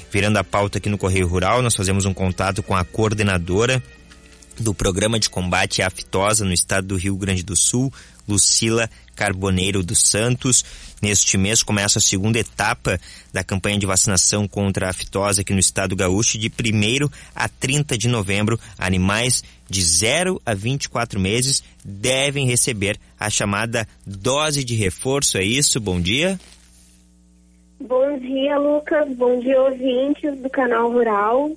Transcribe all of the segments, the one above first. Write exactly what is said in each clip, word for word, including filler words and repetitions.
virando a pauta aqui no Correio Rural. Nós fazemos um contato com a coordenadora do Programa de Combate à Aftosa no estado do Rio Grande do Sul, Lucila Carboneiro dos Santos. Neste mês começa a segunda etapa da campanha de vacinação contra a aftosa aqui no estado gaúcho. De primeiro a trinta de novembro, animais de zero a vinte e quatro meses devem receber a chamada dose de reforço. É isso? Bom dia. Bom dia, Lucas. Bom dia, ouvintes do Canal Rural.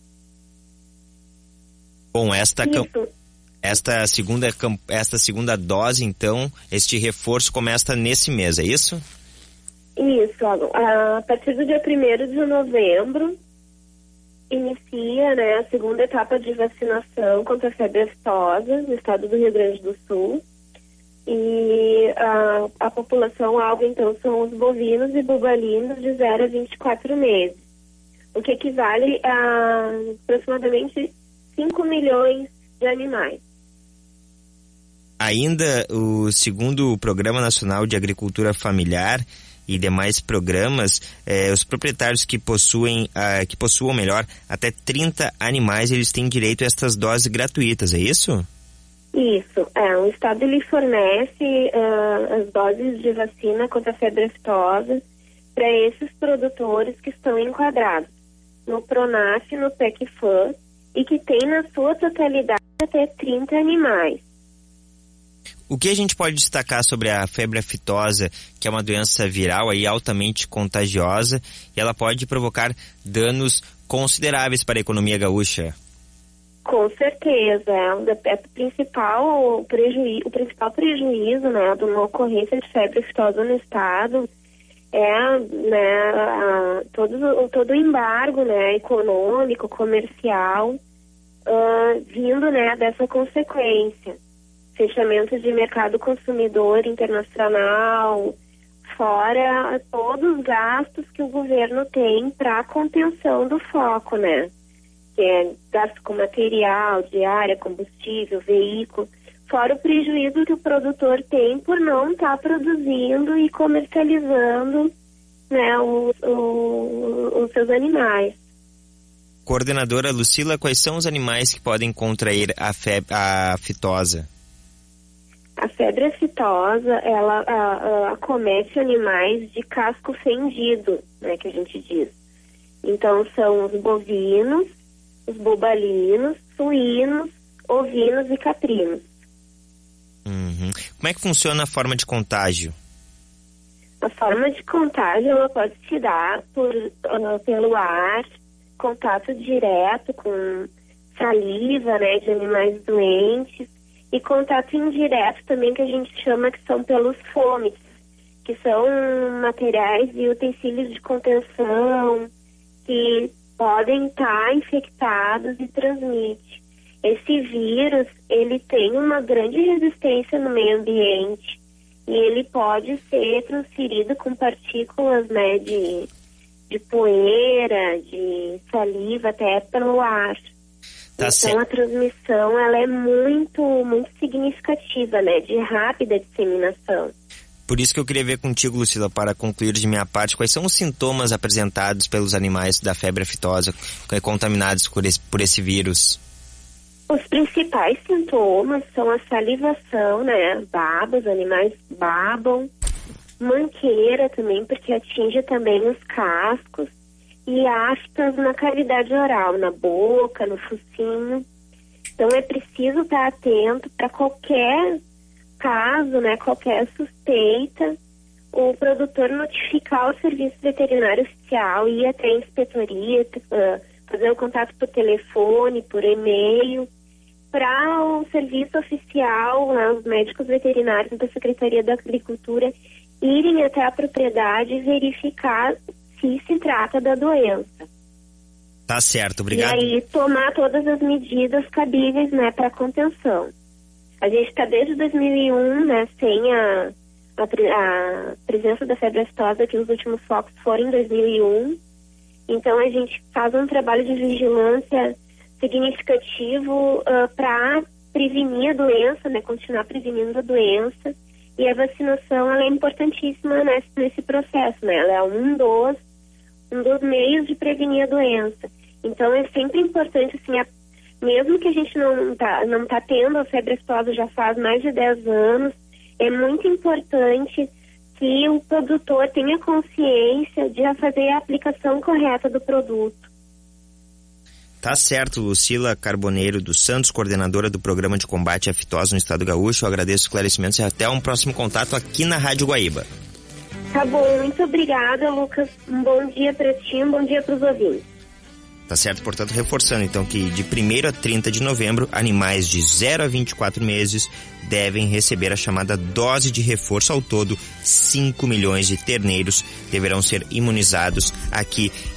Bom, esta, esta, segunda, esta segunda dose, então, este reforço começa nesse mês, é isso? Isso, a partir do dia primeiro de novembro, inicia, né, a segunda etapa de vacinação contra a febre aftosa no estado do Rio Grande do Sul. E a, a população-alvo, então, são os bovinos e bubalinos de zero a vinte e quatro meses, o que equivale a aproximadamente cinco milhões de animais. Ainda, o segundo o Programa Nacional de Agricultura Familiar e demais programas, eh, os proprietários que possuem, ah, que possuam melhor, até trinta animais, eles têm direito a estas doses gratuitas, é isso? Isso, é, o Estado ele fornece uh, as doses de vacina contra a febre aftosa para esses produtores que estão enquadrados no PRONAF, no PECFAM, e que tem na sua totalidade até trinta animais. O que a gente pode destacar sobre a febre aftosa, que é uma doença viral aí altamente contagiosa, e ela pode provocar danos consideráveis para a economia gaúcha? Com certeza, é o principal prejuízo, o principal prejuízo, né, de uma ocorrência de febre aftosa no estado é, né, a, todo, todo o embargo, né, econômico, comercial, uh, vindo, né, dessa consequência. Fechamento de mercado consumidor internacional, fora todos os gastos que o governo tem para a contenção do foco, né, que é gasto com material, diária, combustível, veículo, fora o prejuízo que o produtor tem por não estar tá produzindo e comercializando, né, os, os, os seus animais. Coordenadora Lucila, quais são os animais que podem contrair a febre a aftosa? A febre aftosa, ela a, a, acomete animais de casco fendido, né, que a gente diz. Então são os bovinos, os bubalinos, suínos, ovinos e caprinos. Uhum. Como é que funciona a forma de contágio? A forma de contágio ela pode se dar por, uh, pelo ar, contato direto com saliva, né, de animais doentes, e contato indireto também, que a gente chama que são pelos fomes, que são materiais e utensílios de contenção que podem estar infectados e transmite. Esse vírus, ele tem uma grande resistência no meio ambiente e ele pode ser transferido com partículas, né, de, de poeira, de saliva, até pelo ar. Tá, então certo. A transmissão, ela é muito, muito significativa, né, de rápida disseminação. Por isso que eu queria ver contigo, Lucila, para concluir de minha parte, quais são os sintomas apresentados pelos animais da febre aftosa contaminados por esse, por esse vírus? Os principais sintomas são a salivação, né, baba, os animais babam, manqueira também, porque atinge também os cascos, e aftas na cavidade oral, na boca, no focinho. Então é preciso estar atento para qualquer caso, né, qualquer suspeita, o produtor notificar o serviço veterinário oficial, ir até a inspetoria, uh, fazer o contato por telefone, por e-mail, para o serviço oficial, né, os médicos veterinários da Secretaria da Agricultura irem até a propriedade e verificar se se trata da doença. Tá certo, obrigado. E aí tomar todas as medidas cabíveis, né, para contenção. A gente está desde dois mil e um, né, sem a, a, a presença da febre aftosa, que os últimos focos foram em dois mil e um. Então a gente faz um trabalho de vigilância significativo uh, para prevenir a doença, né, continuar prevenindo a doença. E a vacinação, ela é importantíssima nesse, nesse processo, né? Ela é um dos um dos meios de prevenir a doença. Então é sempre importante, assim, a, mesmo que a gente não tá, não tá tendo a febre aftosa já faz mais de dez anos, é muito importante que o produtor tenha consciência de fazer a aplicação correta do produto. Tá certo, Lucila Carboneiro dos Santos, coordenadora do Programa de Combate à Fitose no Estado Gaúcho. Eu agradeço os esclarecimentos e até um próximo contato aqui na Rádio Guaíba. Tá bom, muito obrigada, Lucas. Um bom dia para ti, um bom dia para os ouvintes. Tá certo, portanto, reforçando então que de primeiro a trinta de novembro, animais de zero a vinte e quatro meses devem receber a chamada dose de reforço. Ao todo, cinco milhões de terneiros deverão ser imunizados aqui